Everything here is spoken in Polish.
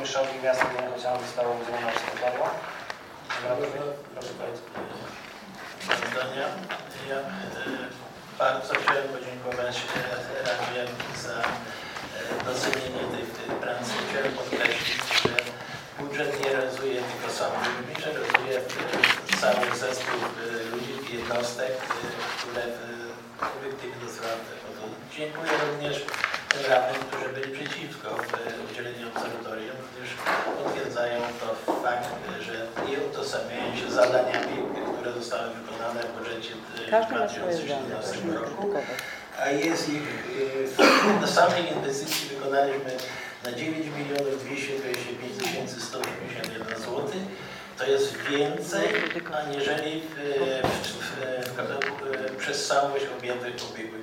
burmistrzowi miasta Gniechocia zostało udzielone sekretariat. Proszę Państwa. Ja bardzo chciałem podziękować Radzie za docenienie tej pracy. Chciałem podkreślić, że budżet nie realizuje tylko sam burmistrz, realizuje cały zespół ludzi, jednostek, które obiektywnie do sprawy podchodzą. Dziękuję również tym radnym, którzy byli przeciwko udzieleniu absolutorium, gdyż potwierdzają to fakt, że nie utożsamiają się z zadaniami, które zostały wykonane w budżecie w 2017 roku, a jest ich na samej inwestycji wykonaliśmy na 9 225 181 zł. To jest więcej aniżeli przez całość objętych ubiegłych